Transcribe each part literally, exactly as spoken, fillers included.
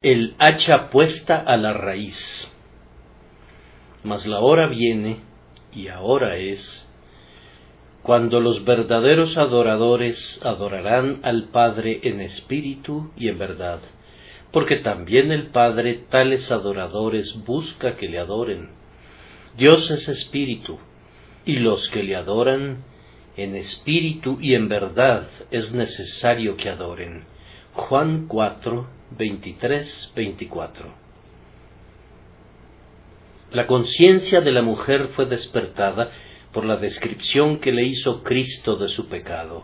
el hacha puesta a la raíz. Mas la hora viene, y ahora es, cuando los verdaderos adoradores adorarán al Padre en espíritu y en verdad, porque también el Padre tales adoradores busca que le adoren. Dios es espíritu, y los que le adoran en espíritu y en verdad es necesario que adoren. Juan cuatro, veintitrés, veinticuatro. La conciencia de la mujer fue despertada por la descripción que le hizo Cristo de su pecado.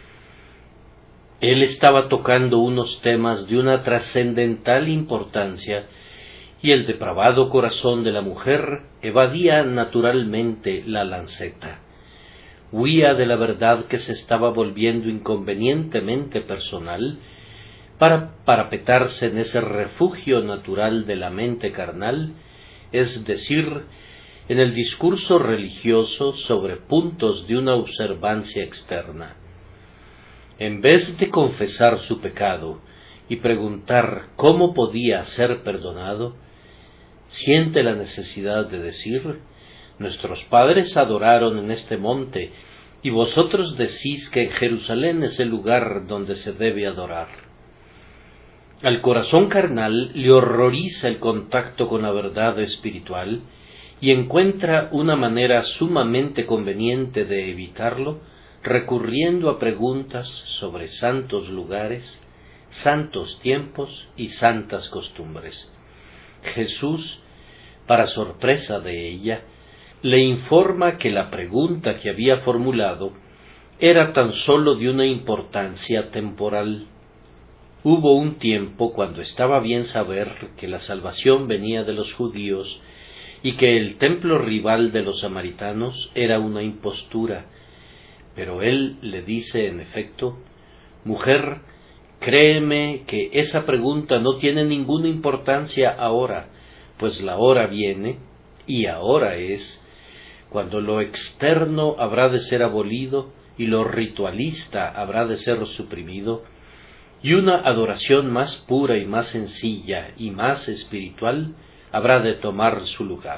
Él estaba tocando unos temas de una trascendental importancia, y el depravado corazón de la mujer evadía naturalmente la lanceta. Huía de la verdad que se estaba volviendo inconvenientemente personal para parapetarse en ese refugio natural de la mente carnal, es decir, en el discurso religioso sobre puntos de una observancia externa. En vez de confesar su pecado y preguntar cómo podía ser perdonado, siente la necesidad de decir: nuestros padres adoraron en este monte, y vosotros decís que en Jerusalén es el lugar donde se debe adorar. Al corazón carnal le horroriza el contacto con la verdad espiritual, y encuentra una manera sumamente conveniente de evitarlo, recurriendo a preguntas sobre santos lugares, santos tiempos y santas costumbres. Jesús, para sorpresa de ella, le informa que la pregunta que había formulado era tan sólo de una importancia temporal. Hubo un tiempo cuando estaba bien saber que la salvación venía de los judíos y que el templo rival de los samaritanos era una impostura, pero él le dice en efecto: mujer, créeme que esa pregunta no tiene ninguna importancia ahora, pues la hora viene, y ahora es, cuando lo externo habrá de ser abolido y lo ritualista habrá de ser suprimido, y una adoración más pura y más sencilla y más espiritual habrá de tomar su lugar.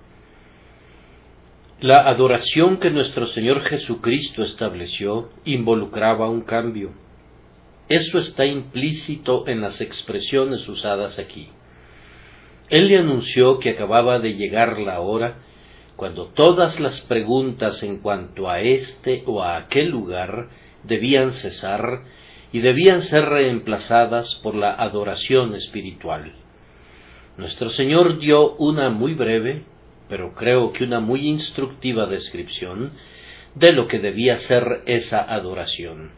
La adoración que nuestro Señor Jesucristo estableció involucraba un cambio. Eso está implícito en las expresiones usadas aquí. Él le anunció que acababa de llegar la hora cuando todas las preguntas en cuanto a este o a aquel lugar debían cesar y debían ser reemplazadas por la adoración espiritual. Nuestro Señor dio una muy breve, pero creo que una muy instructiva descripción de lo que debía ser esa adoración.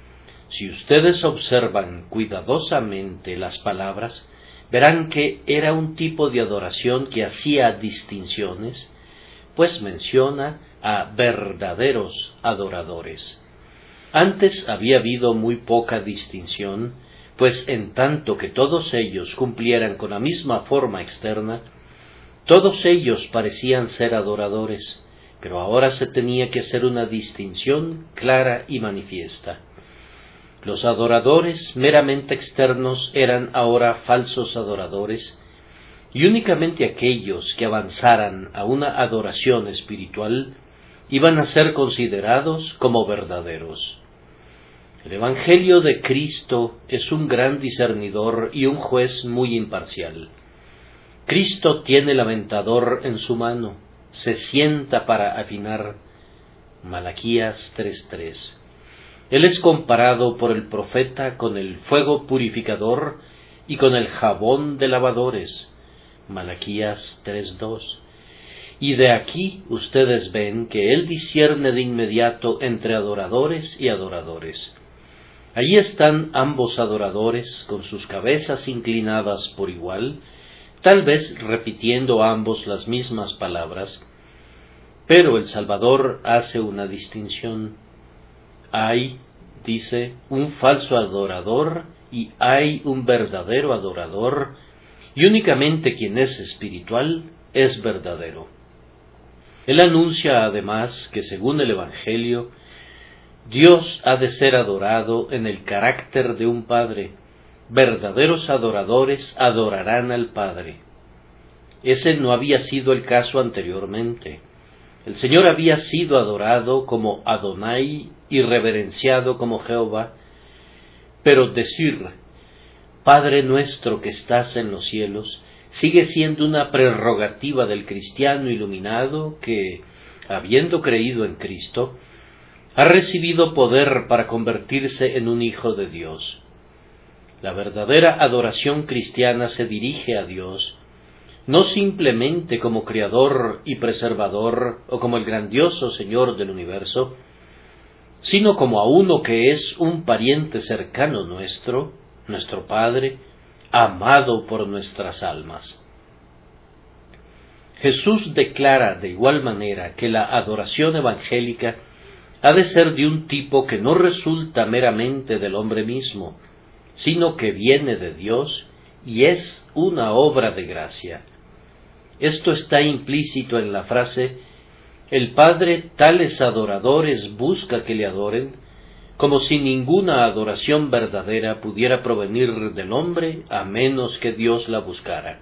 Si ustedes observan cuidadosamente las palabras, verán que era un tipo de adoración que hacía distinciones, pues menciona a verdaderos adoradores. Antes había habido muy poca distinción, pues en tanto que todos ellos cumplieran con la misma forma externa, todos ellos parecían ser adoradores, pero ahora se tenía que hacer una distinción clara y manifiesta. Los adoradores meramente externos eran ahora falsos adoradores, y únicamente aquellos que avanzaran a una adoración espiritual iban a ser considerados como verdaderos. El Evangelio de Cristo es un gran discernidor y un juez muy imparcial. Cristo tiene el aventador en su mano, se sienta para afinar. Malaquías tres tres. Él es comparado por el profeta con el fuego purificador y con el jabón de lavadores. Malaquías tres dos. Y de aquí ustedes ven que él discierne de inmediato entre adoradores y adoradores. Allí están ambos adoradores con sus cabezas inclinadas por igual, tal vez repitiendo ambos las mismas palabras, pero el Salvador hace una distinción. Hay, dice, un falso adorador y hay un verdadero adorador, y únicamente quien es espiritual es verdadero. Él anuncia además que según el Evangelio, Dios ha de ser adorado en el carácter de un Padre, verdaderos adoradores adorarán al Padre. Ese no había sido el caso anteriormente. El Señor había sido adorado como Adonai y reverenciado como Jehová, pero decir Padre nuestro que estás en los cielos sigue siendo una prerrogativa del cristiano iluminado que, habiendo creído en Cristo, ha recibido poder para convertirse en un hijo de Dios. La verdadera adoración cristiana se dirige a Dios, no simplemente como Creador y Preservador o como el grandioso Señor del universo, sino como a uno que es un pariente cercano nuestro, nuestro Padre, amado por nuestras almas. Jesús declara de igual manera que la adoración evangélica ha de ser de un tipo que no resulta meramente del hombre mismo, sino que viene de Dios y es una obra de gracia. Esto está implícito en la frase, el Padre tales adoradores busca que le adoren, como si ninguna adoración verdadera pudiera provenir del hombre a menos que Dios la buscara.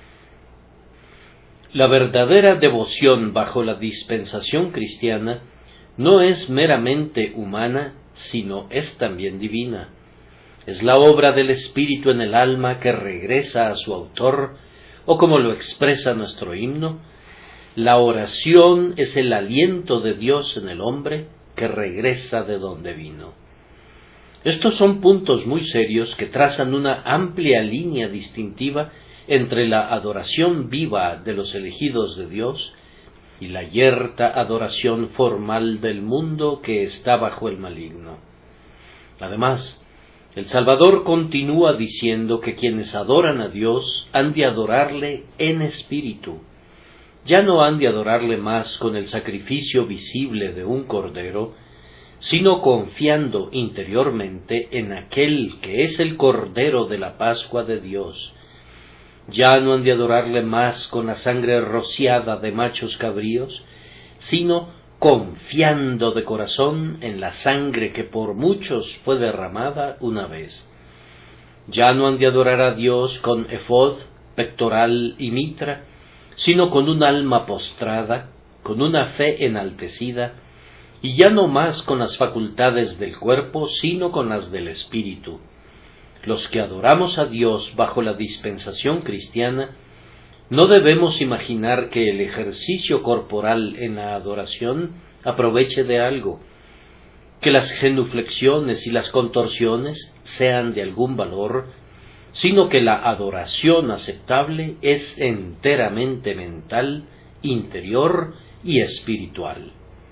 La verdadera devoción bajo la dispensación cristiana no es meramente humana, sino es también divina. Es la obra del Espíritu en el alma que regresa a su autor, o como lo expresa nuestro himno, la oración es el aliento de Dios en el hombre que regresa de donde vino. Estos son puntos muy serios que trazan una amplia línea distintiva entre la adoración viva de los elegidos de Dios y la yerta adoración formal del mundo que está bajo el maligno. Además, el Salvador continúa diciendo que quienes adoran a Dios han de adorarle en espíritu. Ya no han de adorarle más con el sacrificio visible de un cordero, sino confiando interiormente en aquel que es el Cordero de la Pascua de Dios. Ya no han de adorarle más con la sangre rociada de machos cabríos, sino confiando de corazón en la sangre que por muchos fue derramada una vez. Ya no han de adorar a Dios con efod, pectoral y mitra, sino con un alma postrada, con una fe enaltecida, y ya no más con las facultades del cuerpo, sino con las del espíritu. Los que adoramos a Dios bajo la dispensación cristiana, no debemos imaginar que el ejercicio corporal en la adoración aproveche de algo, que las genuflexiones y las contorsiones sean de algún valor, sino que la adoración aceptable es enteramente mental, interior y espiritual.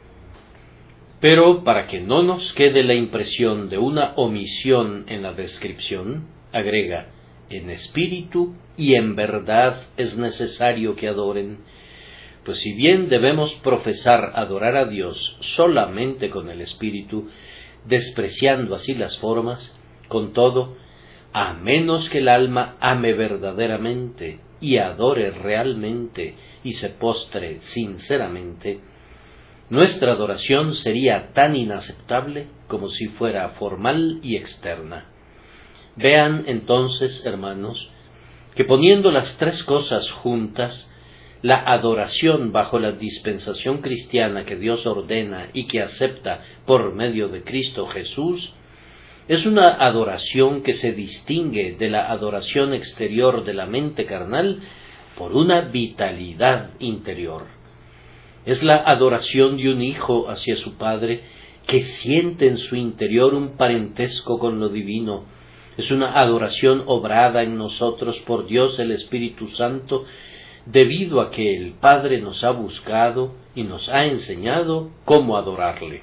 Pero para que no nos quede la impresión de una omisión en la descripción, agrega, en espíritu y en verdad es necesario que adoren, pues si bien debemos profesar adorar a Dios solamente con el espíritu, despreciando así las formas, con todo, a menos que el alma ame verdaderamente y adore realmente y se postre sinceramente, nuestra adoración sería tan inaceptable como si fuera formal y externa. Vean entonces, hermanos, que poniendo las tres cosas juntas, la adoración bajo la dispensación cristiana que Dios ordena y que acepta por medio de Cristo Jesús, es una adoración que se distingue de la adoración exterior de la mente carnal por una vitalidad interior. Es la adoración de un hijo hacia su padre que siente en su interior un parentesco con lo divino. Es una adoración obrada en nosotros por Dios el Espíritu Santo, debido a que el Padre nos ha buscado y nos ha enseñado cómo adorarle.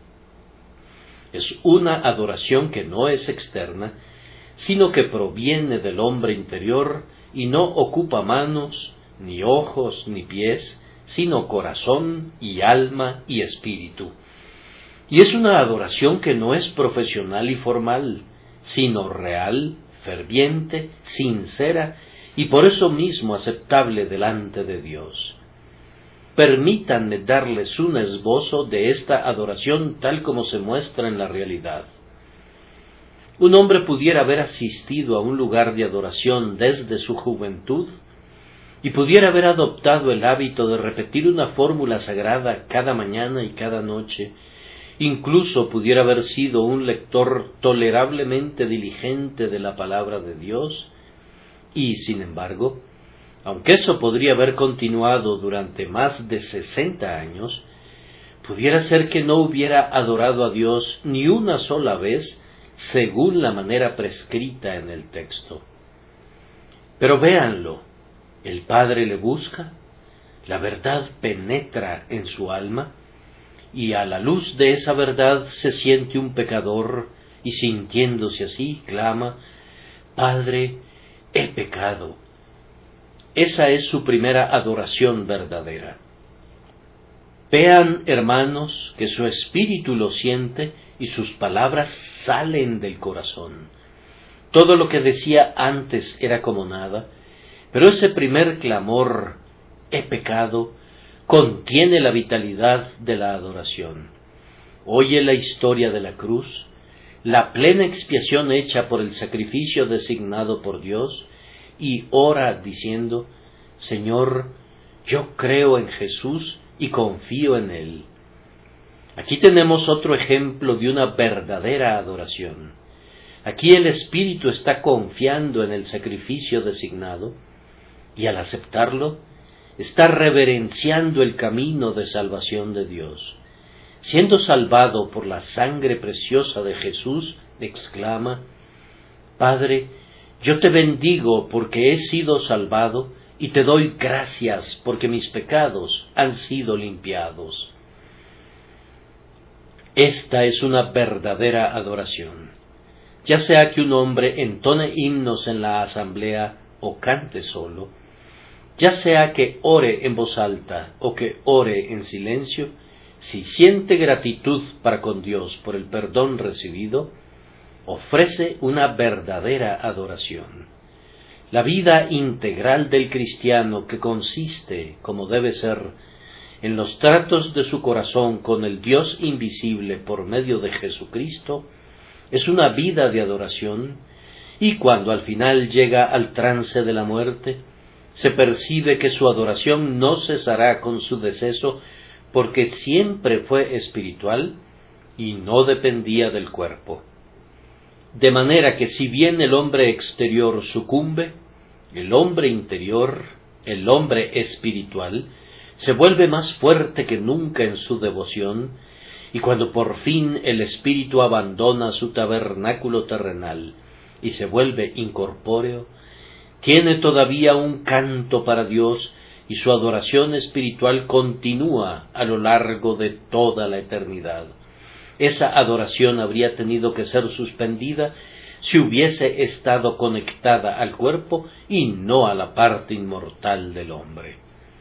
Es una adoración que no es externa, sino que proviene del hombre interior y no ocupa manos, ni ojos, ni pies, sino corazón y alma y espíritu. Y es una adoración que no es profesional y formal, sino real, ferviente, sincera y por eso mismo aceptable delante de Dios. Permítanme darles un esbozo de esta adoración tal como se muestra en la realidad. un hombre pudiera haber asistido a un lugar de adoración desde su juventud y pudiera haber adoptado el hábito de repetir una fórmula sagrada cada mañana y cada noche, incluso pudiera haber sido un lector tolerablemente diligente de la palabra de Dios, y, sin embargo, aunque eso podría haber continuado durante más de sesenta años, pudiera ser que no hubiera adorado a Dios ni una sola vez según la manera prescrita en el texto. Pero véanlo, el Padre le busca, la verdad penetra en su alma, y a la luz de esa verdad se siente un pecador, y sintiéndose así, clama: Padre, he pecado. Esa es su primera adoración verdadera. Vean, hermanos, que su espíritu lo siente y sus palabras salen del corazón. Todo lo que decía antes era como nada, pero ese primer clamor, he pecado, contiene la vitalidad de la adoración. Oye la historia de la cruz, la plena expiación hecha por el sacrificio designado por Dios, y ora diciendo: Señor, yo creo en Jesús y confío en Él. Aquí tenemos otro ejemplo de una verdadera adoración. Aquí el Espíritu está confiando en el sacrificio designado, y al aceptarlo, está reverenciando el camino de salvación de Dios. Siendo salvado por la sangre preciosa de Jesús, exclama: Padre, yo te bendigo porque he sido salvado y te doy gracias porque mis pecados han sido limpiados. Esta es una verdadera adoración. Ya sea que un hombre entone himnos en la asamblea o cante solo, ya sea que ore en voz alta o que ore en silencio, si siente gratitud para con Dios por el perdón recibido, ofrece una verdadera adoración. La vida integral del cristiano, que consiste, como debe ser, en los tratos de su corazón con el Dios invisible por medio de Jesucristo, es una vida de adoración, y cuando al final llega al trance de la muerte, se percibe que su adoración no cesará con su deceso, porque siempre fue espiritual y no dependía del cuerpo. De manera que si bien el hombre exterior sucumbe, el hombre interior, el hombre espiritual, se vuelve más fuerte que nunca en su devoción, y cuando por fin el espíritu abandona su tabernáculo terrenal y se vuelve incorpóreo, tiene todavía un canto para Dios, y su adoración espiritual continúa a lo largo de toda la eternidad. Esa adoración habría tenido que ser suspendida si hubiese estado conectada al cuerpo y no a la parte inmortal del hombre.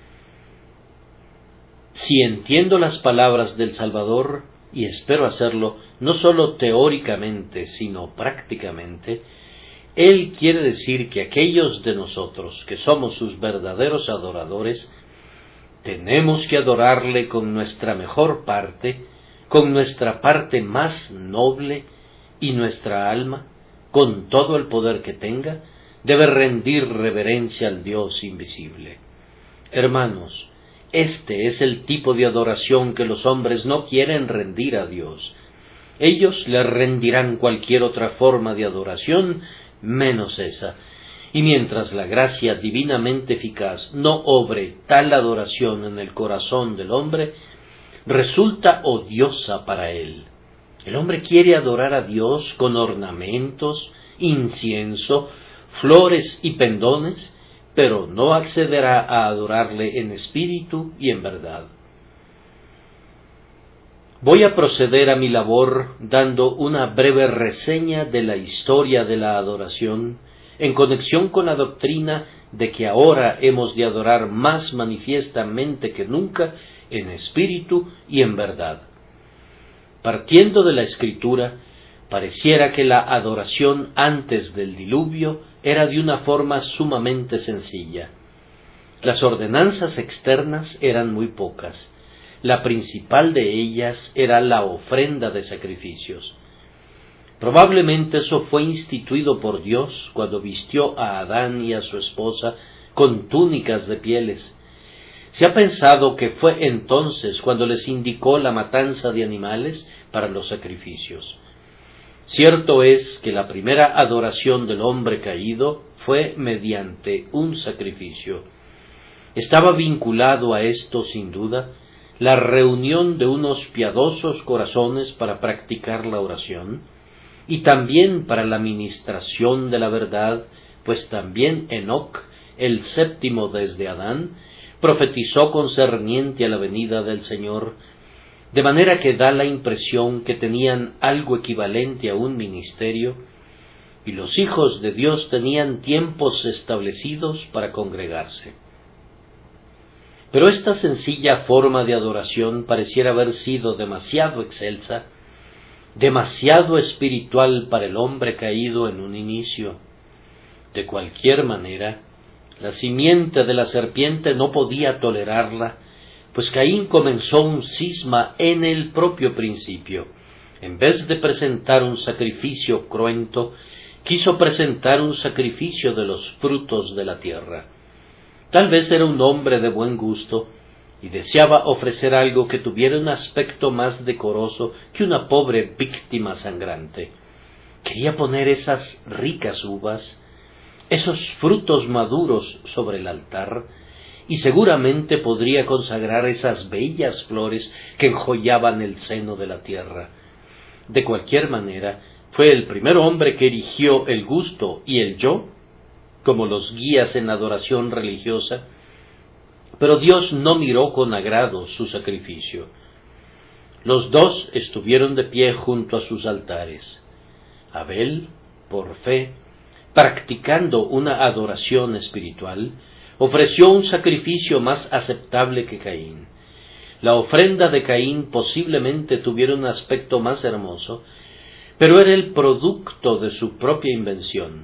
Si entiendo las palabras del Salvador, y espero hacerlo no sólo teóricamente, sino prácticamente, Él quiere decir que aquellos de nosotros que somos sus verdaderos adoradores, tenemos que adorarle con nuestra mejor parte, con nuestra parte más noble, y nuestra alma, con todo el poder que tenga, debe rendir reverencia al Dios invisible. Hermanos, este es el tipo de adoración que los hombres no quieren rendir a Dios. Ellos le rendirán cualquier otra forma de adoración, menos esa. Y mientras la gracia divinamente eficaz no obre tal adoración en el corazón del hombre, resulta odiosa para él. El hombre quiere adorar a Dios con ornamentos, incienso, flores y pendones, pero no accederá a adorarle en espíritu y en verdad. Voy a proceder a mi labor dando una breve reseña de la historia de la adoración, en conexión con la doctrina de que ahora hemos de adorar más manifiestamente que nunca en espíritu y en verdad. Partiendo de la Escritura, pareciera que la adoración antes del diluvio era de una forma sumamente sencilla. Las ordenanzas externas eran muy pocas. La principal de ellas era la ofrenda de sacrificios. Probablemente eso fue instituido por Dios cuando vistió a Adán y a su esposa con túnicas de pieles. Se ha pensado que fue entonces cuando les indicó la matanza de animales para los sacrificios. Cierto es que la primera adoración del hombre caído fue mediante un sacrificio. Estaba vinculado a esto, sin duda, la reunión de unos piadosos corazones para practicar la oración, y también para la ministración de la verdad, pues también Enoc, el séptimo desde Adán, profetizó concerniente a la venida del Señor, de manera que da la impresión que tenían algo equivalente a un ministerio, y los hijos de Dios tenían tiempos establecidos para congregarse. Pero esta sencilla forma de adoración pareciera haber sido demasiado excelsa, demasiado espiritual para el hombre caído en un inicio. De cualquier manera, la simiente de la serpiente no podía tolerarla, pues Caín comenzó un cisma en el propio principio. En vez de presentar un sacrificio cruento, quiso presentar un sacrificio de los frutos de la tierra. Tal vez era un hombre de buen gusto, y deseaba ofrecer algo que tuviera un aspecto más decoroso que una pobre víctima sangrante. Quería poner esas ricas uvas, esos frutos maduros sobre el altar, y seguramente podría consagrar esas bellas flores que enjollaban el seno de la tierra. De cualquier manera, fue el primer hombre que erigió el gusto y el yo como los guías en adoración religiosa, pero Dios no miró con agrado su sacrificio. Los dos estuvieron de pie junto a sus altares. Abel, por fe, practicando una adoración espiritual, ofreció un sacrificio más aceptable que Caín. La ofrenda de Caín posiblemente tuviera un aspecto más hermoso, pero era el producto de su propia invención.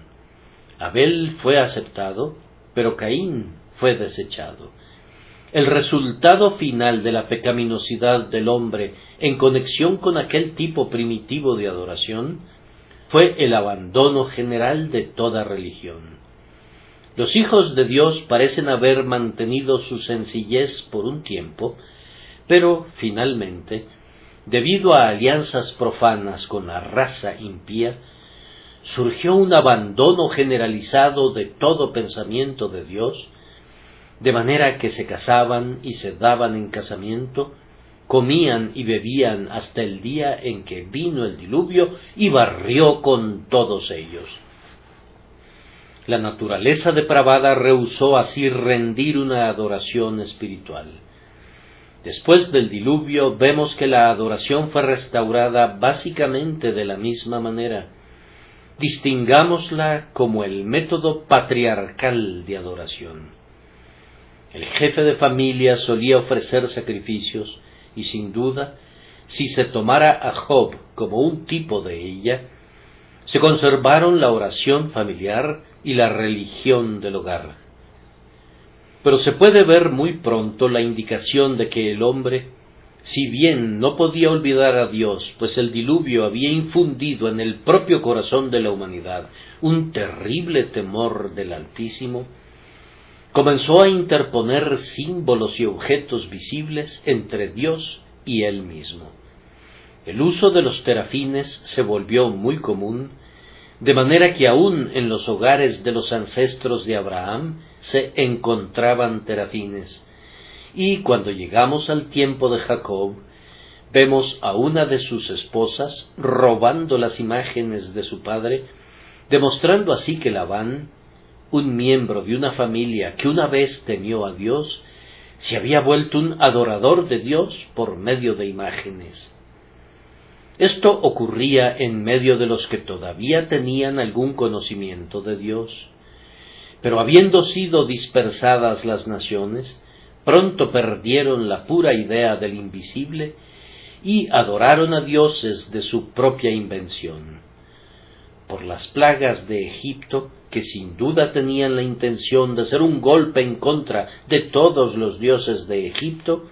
Abel fue aceptado, pero Caín fue desechado. El resultado final de la pecaminosidad del hombre en conexión con aquel tipo primitivo de adoración fue el abandono general de toda religión. Los hijos de Dios parecen haber mantenido su sencillez por un tiempo, pero finalmente, debido a alianzas profanas con la raza impía, surgió un abandono generalizado de todo pensamiento de Dios, de manera que se casaban y se daban en casamiento, comían y bebían hasta el día en que vino el diluvio y barrió con todos ellos. La naturaleza depravada rehusó así rendir una adoración espiritual. Después del diluvio vemos que la adoración fue restaurada básicamente de la misma manera. Distingámosla como el método patriarcal de adoración. El jefe de familia solía ofrecer sacrificios, y sin duda, si se tomara a Job como un tipo de ella, se conservaron la oración familiar y la religión del hogar. Pero se puede ver muy pronto la indicación de que el hombre, si bien no podía olvidar a Dios, pues el diluvio había infundido en el propio corazón de la humanidad un terrible temor del Altísimo, comenzó a interponer símbolos y objetos visibles entre Dios y él mismo. El uso de los terafines se volvió muy común, de manera que aún en los hogares de los ancestros de Abraham se encontraban terafines. Y cuando llegamos al tiempo de Jacob, vemos a una de sus esposas robando las imágenes de su padre, demostrando así que Labán, un miembro de una familia que una vez temió a Dios, se había vuelto un adorador de Dios por medio de imágenes. Esto ocurría en medio de los que todavía tenían algún conocimiento de Dios. Pero habiendo sido dispersadas las naciones, pronto perdieron la pura idea del invisible y adoraron a dioses de su propia invención. Por las plagas de Egipto, que sin duda tenían la intención de ser un golpe en contra de todos los dioses de Egipto,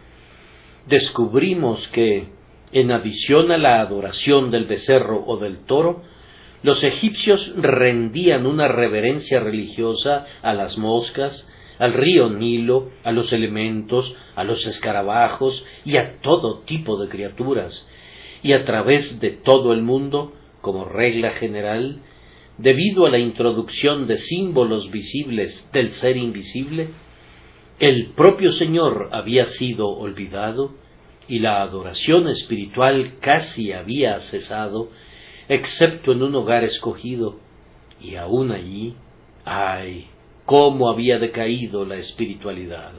descubrimos que, en adición a la adoración del becerro o del toro, Los egipcios rendían una reverencia religiosa a las moscas, al río Nilo, a los elementos, a los escarabajos y a todo tipo de criaturas, y a través de todo el mundo, como regla general, debido a la introducción de símbolos visibles del ser invisible, el propio Señor había sido olvidado y la adoración espiritual casi había cesado, excepto en un hogar escogido, y aún allí, ¡ay!, cómo había decaído la espiritualidad.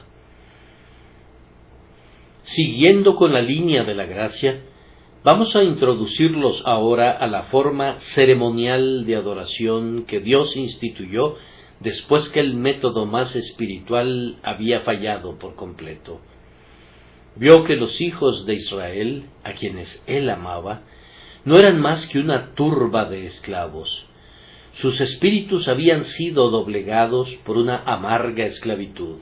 Siguiendo con la línea de la gracia, vamos a introducirlos ahora a la forma ceremonial de adoración que Dios instituyó después que el método más espiritual había fallado por completo. Vio que los hijos de Israel, a quienes él amaba, no eran más que una turba de esclavos. Sus espíritus habían sido doblegados por una amarga esclavitud.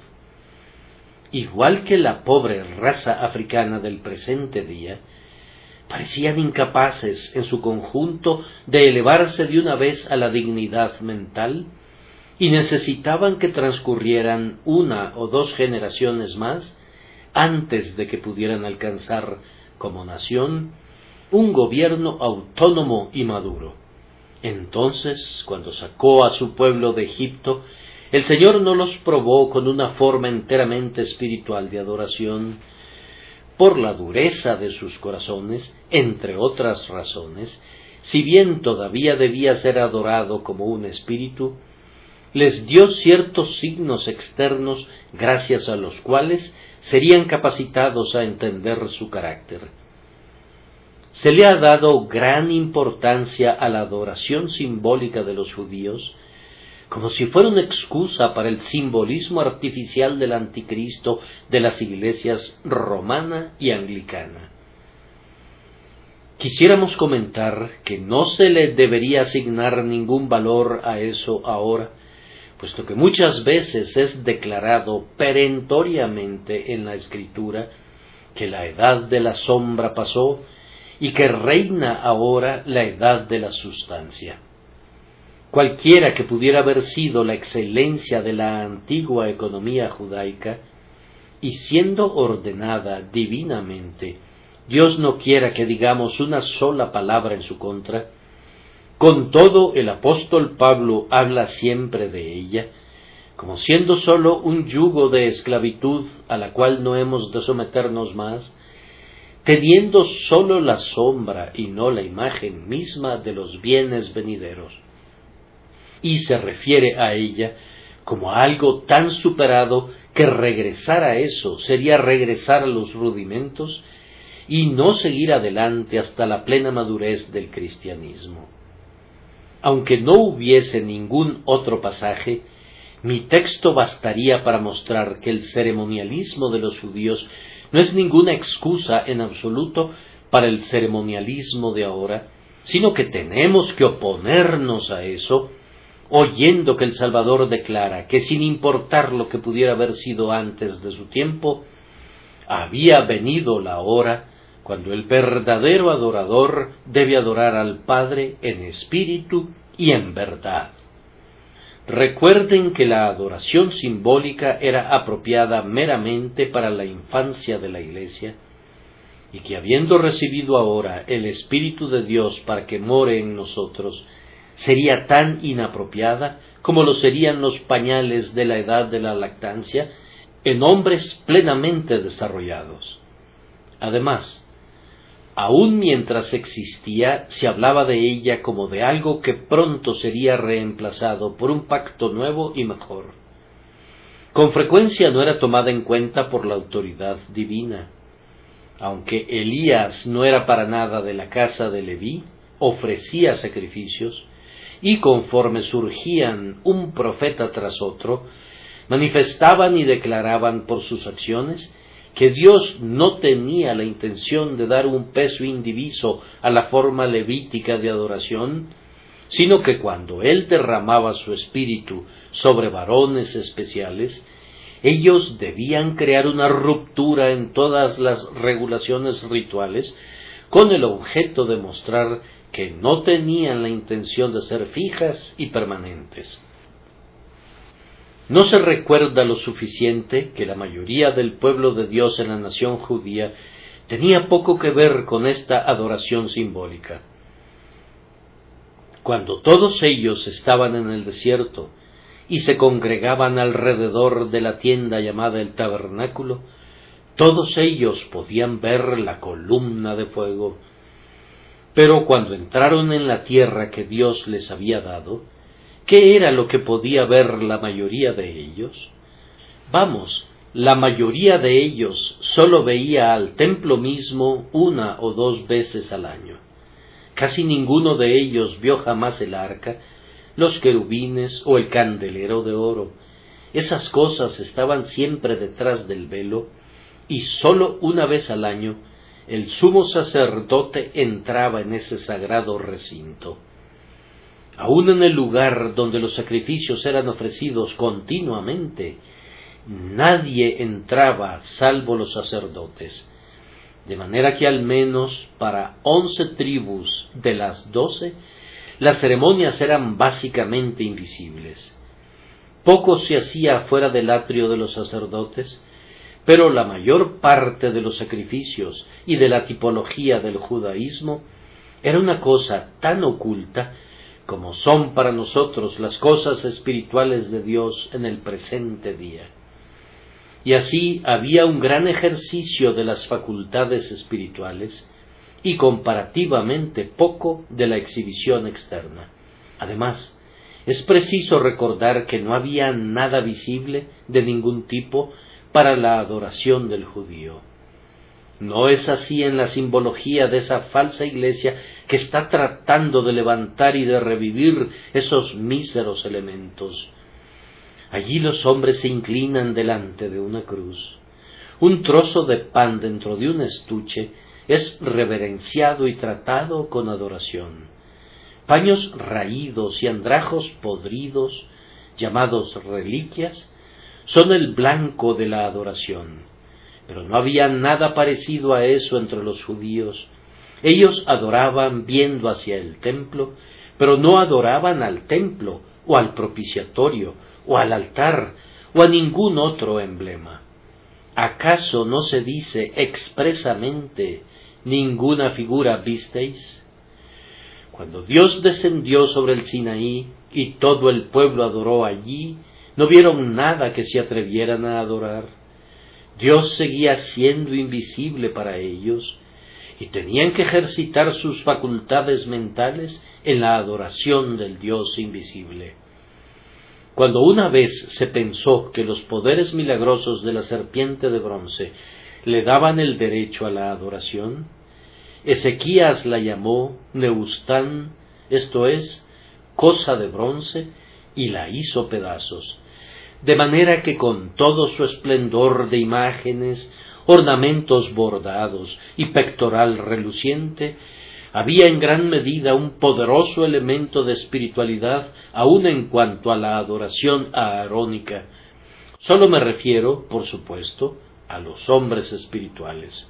Igual que la pobre raza africana del presente día, parecían incapaces en su conjunto de elevarse de una vez a la dignidad mental y necesitaban que transcurrieran una o dos generaciones más antes de que pudieran alcanzar, como nación, un gobierno autónomo y maduro. Entonces, cuando sacó a su pueblo de Egipto, el Señor no los probó con una forma enteramente espiritual de adoración. Por la dureza de sus corazones, entre otras razones, si bien todavía debía ser adorado como un espíritu, les dio ciertos signos externos gracias a los cuales serían capacitados a entender su carácter. Se le ha dado gran importancia a la adoración simbólica de los judíos, como si fuera una excusa para el simbolismo artificial del anticristo de las iglesias romana y anglicana. Quisiéramos comentar que no se le debería asignar ningún valor a eso ahora, puesto que muchas veces es declarado perentoriamente en la Escritura que la edad de la sombra pasó y que reina ahora la edad de la sustancia. Cualquiera que pudiera haber sido la excelencia de la antigua economía judaica, y siendo ordenada divinamente, Dios no quiera que digamos una sola palabra en su contra, con todo el apóstol Pablo habla siempre de ella, como siendo sólo un yugo de esclavitud a la cual no hemos de someternos más, teniendo sólo la sombra y no la imagen misma de los bienes venideros. Y se refiere a ella como a algo tan superado que regresar a eso sería regresar a los rudimentos y no seguir adelante hasta la plena madurez del cristianismo. Aunque no hubiese ningún otro pasaje, mi texto bastaría para mostrar que el ceremonialismo de los judíos no es ninguna excusa en absoluto para el ceremonialismo de ahora, sino que tenemos que oponernos a eso, oyendo que el Salvador declara que sin importar lo que pudiera haber sido antes de su tiempo, había venido la hora cuando el verdadero adorador debe adorar al Padre en espíritu y en verdad. Recuerden que la adoración simbólica era apropiada meramente para la infancia de la Iglesia, y que habiendo recibido ahora el Espíritu de Dios para que more en nosotros, sería tan inapropiada como lo serían los pañales de la edad de la lactancia en hombres plenamente desarrollados. Además, aun mientras existía, se hablaba de ella como de algo que pronto sería reemplazado por un pacto nuevo y mejor. Con frecuencia no era tomada en cuenta por la autoridad divina. Aunque Elías no era para nada de la casa de Leví, ofrecía sacrificios, y conforme surgían un profeta tras otro, manifestaban y declaraban por sus acciones que Dios no tenía la intención de dar un peso indiviso a la forma levítica de adoración, sino que cuando Él derramaba su espíritu sobre varones especiales, ellos debían crear una ruptura en todas las regulaciones rituales, con el objeto de mostrar que no tenían la intención de ser fijas y permanentes. No se recuerda lo suficiente que la mayoría del pueblo de Dios en la nación judía tenía poco que ver con esta adoración simbólica. Cuando todos ellos estaban en el desierto y se congregaban alrededor de la tienda llamada el tabernáculo, todos ellos podían ver la columna de fuego. Pero cuando entraron en la tierra que Dios les había dado, ¿qué era lo que podía ver la mayoría de ellos? Vamos, la mayoría de ellos sólo veía al templo mismo una o dos veces al año. Casi ninguno de ellos vio jamás el arca, los querubines o el candelero de oro. Esas cosas estaban siempre detrás del velo, y sólo una vez al año el sumo sacerdote entraba en ese sagrado recinto. Aun en el lugar donde los sacrificios eran ofrecidos continuamente, nadie entraba salvo los sacerdotes, de manera que al menos para once tribus de las doce, las ceremonias eran básicamente invisibles. Poco se hacía fuera del atrio de los sacerdotes, pero la mayor parte de los sacrificios y de la tipología del judaísmo era una cosa tan oculta como son para nosotros las cosas espirituales de Dios en el presente día. Y así había un gran ejercicio de las facultades espirituales y comparativamente poco de la exhibición externa. Además, es preciso recordar que no había nada visible de ningún tipo para la adoración del judío. No es así en la simbología de esa falsa iglesia que está tratando de levantar y de revivir esos míseros elementos. Allí los hombres se inclinan delante de una cruz. Un trozo de pan dentro de un estuche es reverenciado y tratado con adoración. Paños raídos y andrajos podridos, llamados reliquias, son el blanco de la adoración. Pero no había nada parecido a eso entre los judíos. Ellos adoraban viendo hacia el templo, pero no adoraban al templo, o al propiciatorio, o al altar, o a ningún otro emblema. ¿Acaso no se dice expresamente, ninguna figura visteis? Cuando Dios descendió sobre el Sinaí, y todo el pueblo adoró allí, no vieron nada que se atrevieran a adorar. Dios seguía siendo invisible para ellos, y tenían que ejercitar sus facultades mentales en la adoración del Dios invisible. Cuando una vez se pensó que los poderes milagrosos de la serpiente de bronce le daban el derecho a la adoración, Ezequías la llamó Neustán, esto es, cosa de bronce, y la hizo pedazos, de manera que con todo su esplendor de imágenes, ornamentos bordados y pectoral reluciente, había en gran medida un poderoso elemento de espiritualidad aun en cuanto a la adoración aarónica. Solo me refiero, por supuesto, a los hombres espirituales.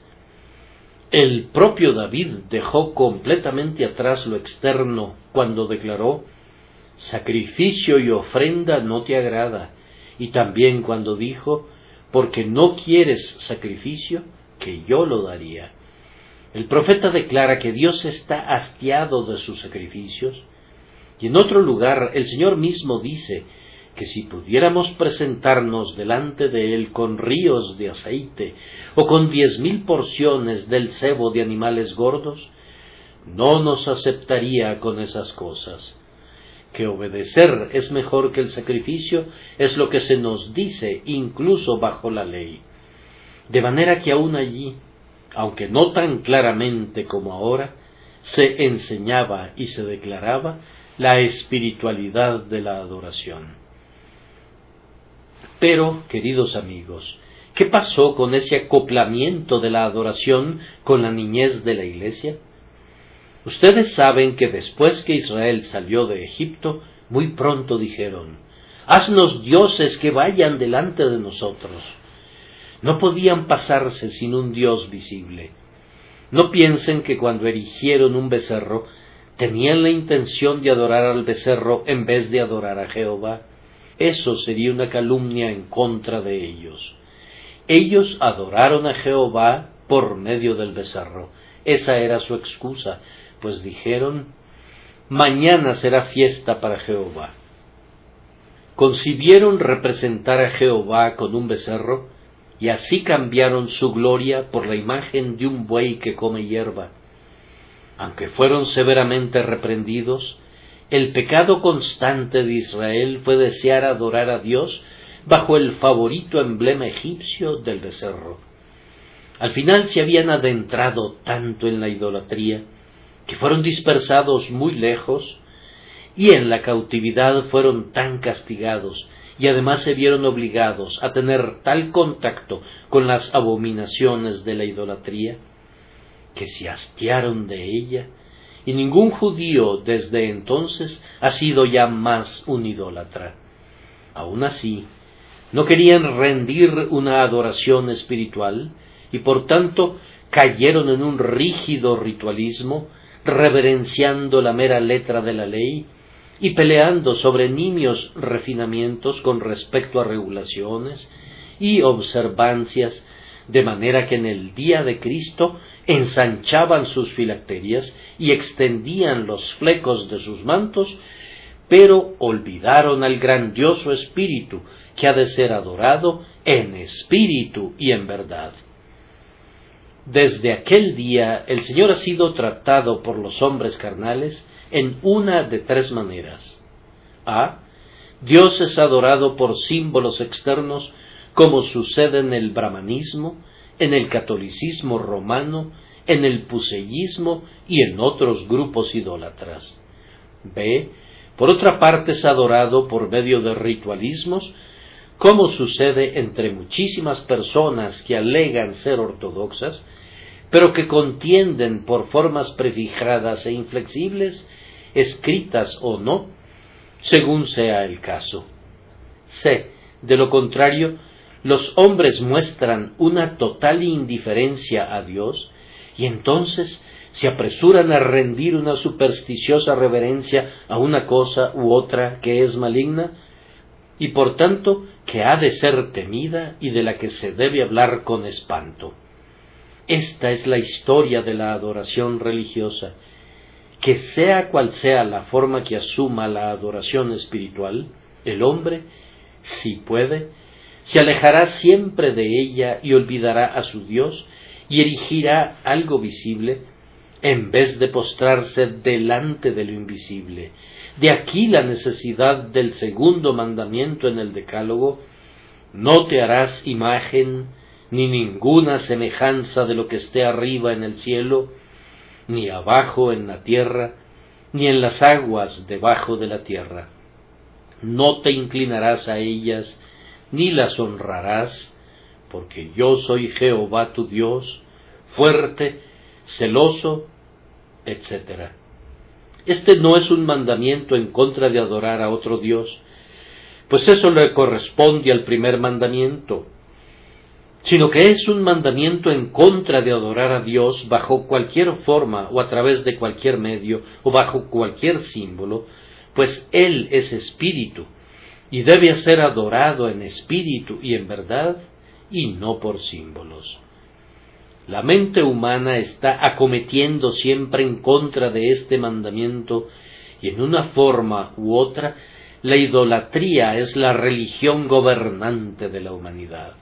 El propio David dejó completamente atrás lo externo cuando declaró: sacrificio y ofrenda no te agrada, y también cuando dijo: porque no quieres sacrificio, que yo lo daría. El profeta declara que Dios está hastiado de sus sacrificios, y en otro lugar el Señor mismo dice que si pudiéramos presentarnos delante de Él con ríos de aceite o con diez mil porciones del sebo de animales gordos, no nos aceptaría con esas cosas. Que obedecer es mejor que el sacrificio es lo que se nos dice incluso bajo la ley. De manera que aún allí, aunque no tan claramente como ahora, se enseñaba y se declaraba la espiritualidad de la adoración. Pero, queridos amigos, ¿qué pasó con ese acoplamiento de la adoración con la niñez de la Iglesia? Ustedes saben que después que Israel salió de Egipto, muy pronto dijeron: «Haznos dioses que vayan delante de nosotros». No podían pasarse sin un Dios visible. No piensen que cuando erigieron un becerro, tenían la intención de adorar al becerro en vez de adorar a Jehová. Eso sería una calumnia en contra de ellos. Ellos adoraron a Jehová por medio del becerro. Esa era su excusa, pues dijeron: mañana será fiesta para Jehová. Concibieron representar a Jehová con un becerro, y así cambiaron su gloria por la imagen de un buey que come hierba. Aunque fueron severamente reprendidos, el pecado constante de Israel fue desear adorar a Dios bajo el favorito emblema egipcio del becerro. Al final se habían adentrado tanto en la idolatría que fueron dispersados muy lejos, y en la cautividad fueron tan castigados, y además se vieron obligados a tener tal contacto con las abominaciones de la idolatría, que se hastiaron de ella, y ningún judío desde entonces ha sido ya más un idólatra. Aun así, no querían rendir una adoración espiritual, y por tanto cayeron en un rígido ritualismo, reverenciando la mera letra de la ley, y peleando sobre nimios refinamientos con respecto a regulaciones y observancias, de manera que en el día de Cristo ensanchaban sus filacterias y extendían los flecos de sus mantos, pero olvidaron al grandioso Espíritu que ha de ser adorado en espíritu y en verdad. Desde aquel día el Señor ha sido tratado por los hombres carnales en una de tres maneras. A. Dios es adorado por símbolos externos, como sucede en el brahmanismo, en el catolicismo romano, en el puseyismo y en otros grupos idólatras. B. Por otra parte, es adorado por medio de ritualismos, como sucede entre muchísimas personas que alegan ser ortodoxas, pero que contienden por formas prefijadas e inflexibles, escritas o no, según sea el caso. C. De lo contrario, los hombres muestran una total indiferencia a Dios, y entonces se apresuran a rendir una supersticiosa reverencia a una cosa u otra que es maligna, y por tanto que ha de ser temida y de la que se debe hablar con espanto. Esta es la historia de la adoración religiosa, que sea cual sea la forma que asuma la adoración espiritual, el hombre, si puede, se alejará siempre de ella y olvidará a su Dios y erigirá algo visible en vez de postrarse delante de lo invisible. De aquí la necesidad del segundo mandamiento en el Decálogo: no te harás imagen ni ninguna semejanza de lo que esté arriba en el cielo, ni abajo en la tierra, ni en las aguas debajo de la tierra. No te inclinarás a ellas, ni las honrarás, porque yo soy Jehová tu Dios, fuerte, celoso, etcétera. Este no es un mandamiento en contra de adorar a otro Dios, pues eso le corresponde al primer mandamiento, sino que es un mandamiento en contra de adorar a Dios bajo cualquier forma o a través de cualquier medio o bajo cualquier símbolo, pues Él es espíritu y debe ser adorado en espíritu y en verdad y no por símbolos. La mente humana está acometiendo siempre en contra de este mandamiento, y en una forma u otra la idolatría es la religión gobernante de la humanidad.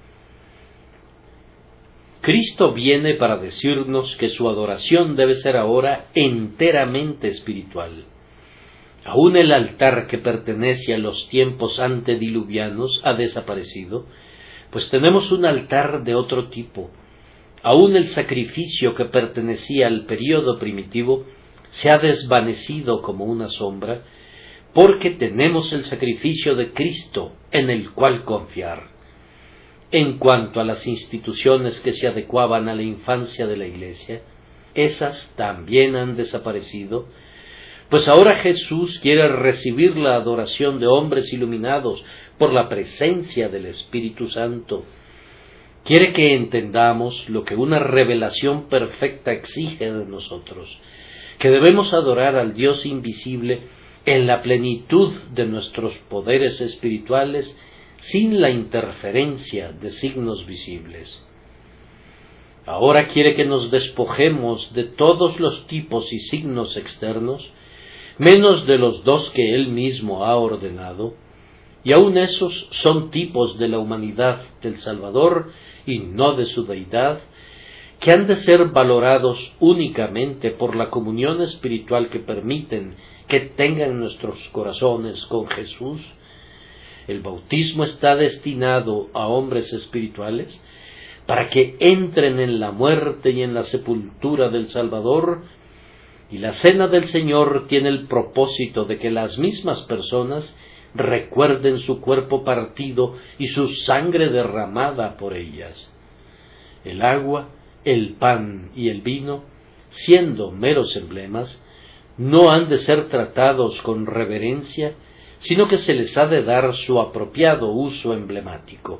Cristo viene para decirnos que su adoración debe ser ahora enteramente espiritual. Aún el altar que pertenece a los tiempos antediluvianos ha desaparecido, pues tenemos un altar de otro tipo. Aún el sacrificio que pertenecía al período primitivo se ha desvanecido como una sombra, porque tenemos el sacrificio de Cristo en el cual confiar. En cuanto a las instituciones que se adecuaban a la infancia de la Iglesia, esas también han desaparecido, pues ahora Jesús quiere recibir la adoración de hombres iluminados por la presencia del Espíritu Santo. Quiere que entendamos lo que una revelación perfecta exige de nosotros, que debemos adorar al Dios invisible en la plenitud de nuestros poderes espirituales, sin la interferencia de signos visibles. Ahora quiere que nos despojemos de todos los tipos y signos externos, menos de los dos que Él mismo ha ordenado, y aun esos son tipos de la humanidad del Salvador y no de su deidad, que han de ser valorados únicamente por la comunión espiritual que permiten que tengan nuestros corazones con Jesús. El bautismo está destinado a hombres espirituales para que entren en la muerte y en la sepultura del Salvador, y la cena del Señor tiene el propósito de que las mismas personas recuerden su cuerpo partido y su sangre derramada por ellas. El agua, el pan y el vino, siendo meros emblemas, no han de ser tratados con reverencia, sino que se les ha de dar su apropiado uso emblemático.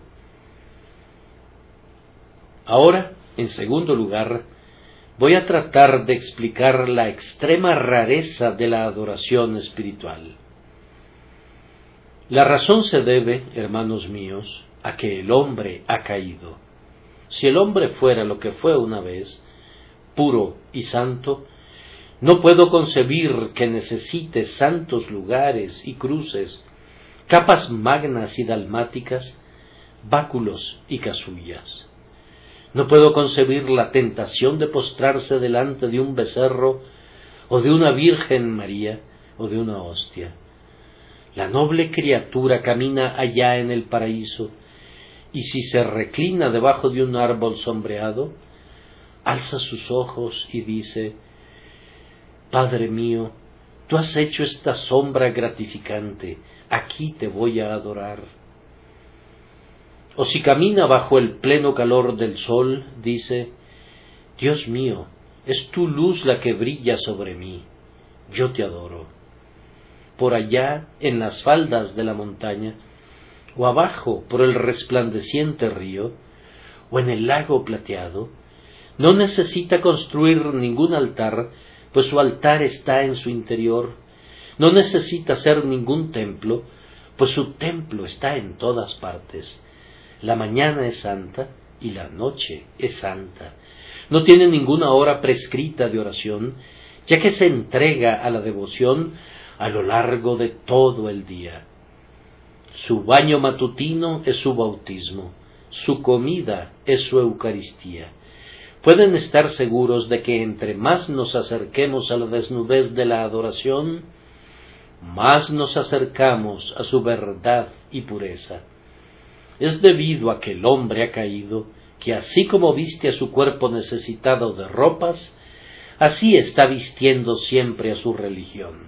Ahora, en segundo lugar, voy a tratar de explicar la extrema rareza de la adoración espiritual. La razón se debe, hermanos míos, a que el hombre ha caído. Si el hombre fuera lo que fue una vez, puro y santo, no puedo concebir que necesite santos lugares y cruces, capas magnas y dalmáticas, báculos y casullas. No puedo concebir la tentación de postrarse delante de un becerro, o de una Virgen María, o de una hostia. La noble criatura camina allá en el paraíso, y si se reclina debajo de un árbol sombreado, alza sus ojos y dice: Padre mío, tú has hecho esta sombra gratificante, aquí te voy a adorar. O si camina bajo el pleno calor del sol, dice: Dios mío, es tu luz la que brilla sobre mí, yo te adoro. Por allá, en las faldas de la montaña, o abajo por el resplandeciente río, o en el lago plateado, no necesita construir ningún altar, pues su altar está en su interior. No necesita hacer ningún templo, pues su templo está en todas partes. La mañana es santa y la noche es santa. No tiene ninguna hora prescrita de oración, ya que se entrega a la devoción a lo largo de todo el día. Su baño matutino es su bautismo, su comida es su Eucaristía. Pueden estar seguros de que entre más nos acerquemos a la desnudez de la adoración, más nos acercamos a su verdad y pureza. Es debido a que el hombre ha caído, que así como viste a su cuerpo necesitado de ropas, así está vistiendo siempre a su religión.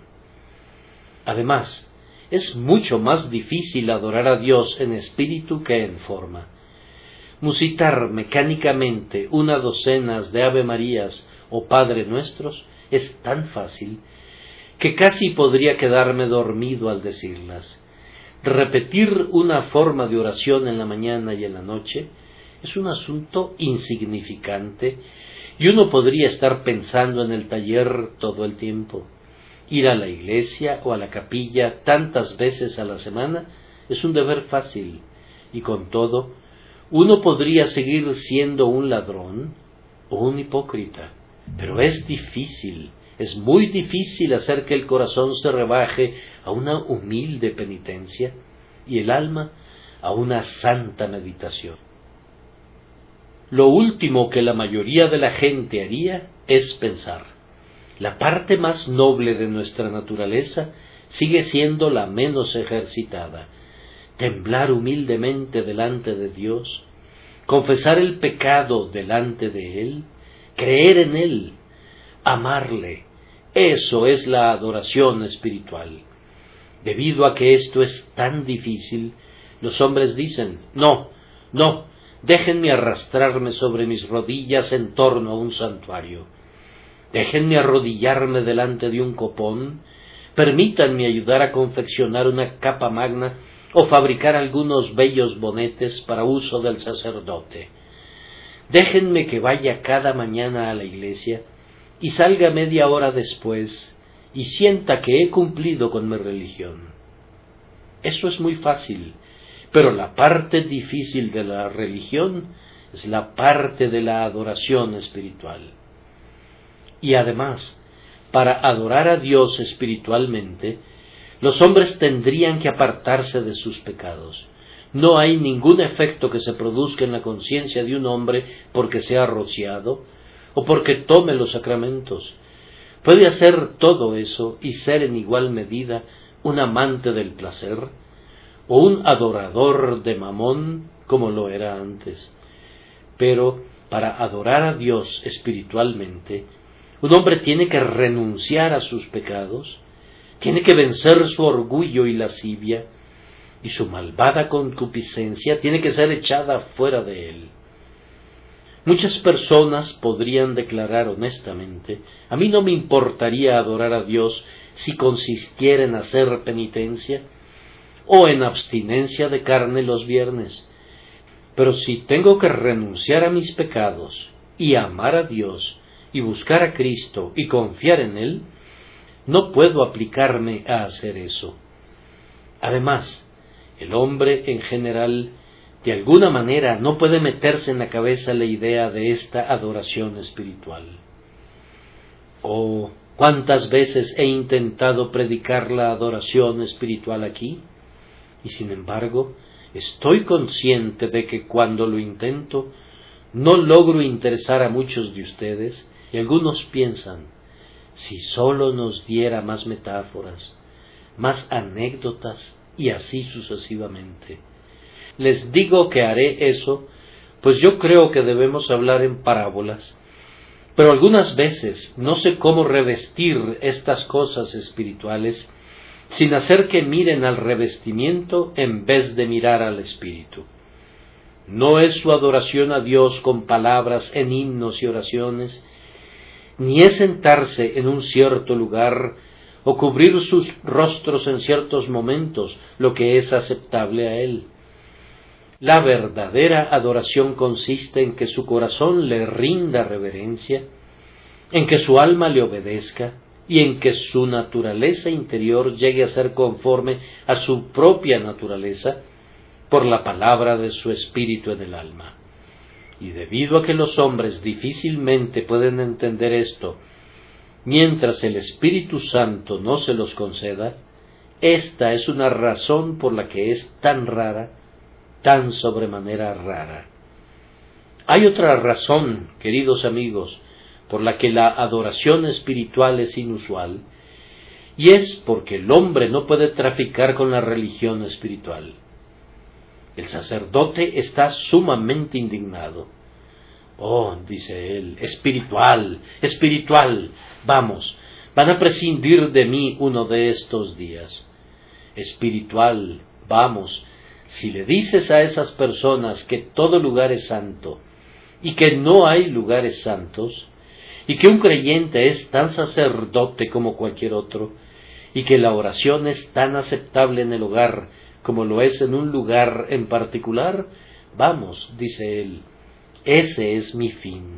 Además, es mucho más difícil adorar a Dios en espíritu que en forma. Musitar mecánicamente una docena de Ave Marías o Padre Nuestros es tan fácil que casi podría quedarme dormido al decirlas. Repetir una forma de oración en la mañana y en la noche es un asunto insignificante y uno podría estar pensando en el taller todo el tiempo. Ir a la iglesia o a la capilla tantas veces a la semana es un deber fácil, y con todo, uno podría seguir siendo un ladrón o un hipócrita, pero es difícil, es muy difícil hacer que el corazón se rebaje a una humilde penitencia y el alma a una santa meditación. Lo último que la mayoría de la gente haría es pensar. La parte más noble de nuestra naturaleza sigue siendo la menos ejercitada. Temblar humildemente delante de Dios, confesar el pecado delante de Él, creer en Él, amarle, eso es la adoración espiritual. Debido a que esto es tan difícil, los hombres dicen: no, no, déjenme arrastrarme sobre mis rodillas en torno a un santuario. Déjenme arrodillarme delante de un copón, permítanme ayudar a confeccionar una capa magna o fabricar algunos bellos bonetes para uso del sacerdote. Déjenme que vaya cada mañana a la iglesia y salga media hora después y sienta que he cumplido con mi religión. Eso es muy fácil, pero la parte difícil de la religión es la parte de la adoración espiritual. Y además, para adorar a Dios espiritualmente, los hombres tendrían que apartarse de sus pecados. No hay ningún efecto que se produzca en la conciencia de un hombre porque sea rociado o porque tome los sacramentos. Puede hacer todo eso y ser en igual medida un amante del placer o un adorador de Mamón como lo era antes. Pero para adorar a Dios espiritualmente, un hombre tiene que renunciar a sus pecados, tiene que vencer su orgullo y lascivia, y su malvada concupiscencia tiene que ser echada fuera de él. Muchas personas podrían declarar honestamente: a mí no me importaría adorar a Dios si consistiera en hacer penitencia o en abstinencia de carne los viernes, pero si tengo que renunciar a mis pecados y amar a Dios y buscar a Cristo y confiar en Él, no puedo aplicarme a hacer eso. Además, el hombre en general, de alguna manera, no puede meterse en la cabeza la idea de esta adoración espiritual. Oh, ¿cuántas veces he intentado predicar la adoración espiritual aquí? Y sin embargo, estoy consciente de que cuando lo intento, no logro interesar a muchos de ustedes, y algunos piensan: si sólo nos diera más metáforas, más anécdotas, y así sucesivamente. Les digo que haré eso, pues yo creo que debemos hablar en parábolas, pero algunas veces no sé cómo revestir estas cosas espirituales sin hacer que miren al revestimiento en vez de mirar al espíritu. No es su adoración a Dios con palabras en himnos y oraciones, ni es sentarse en un cierto lugar o cubrir sus rostros en ciertos momentos lo que es aceptable a Él. La verdadera adoración consiste en que su corazón le rinda reverencia, en que su alma le obedezca y en que su naturaleza interior llegue a ser conforme a su propia naturaleza por la palabra de su espíritu en el alma. Y debido a que los hombres difícilmente pueden entender esto, mientras el Espíritu Santo no se los conceda, esta es una razón por la que es tan rara, tan sobremanera rara. Hay otra razón, queridos amigos, por la que la adoración espiritual es inusual, y es porque el hombre no puede traficar con la religión espiritual. El sacerdote está sumamente indignado. Oh, dice él, espiritual, espiritual, vamos, van a prescindir de mí uno de estos días. Espiritual, vamos, si le dices a esas personas que todo lugar es santo y que no hay lugares santos, y que un creyente es tan sacerdote como cualquier otro, y que la oración es tan aceptable en el hogar como lo es en un lugar en particular, vamos, dice él, ese es mi fin.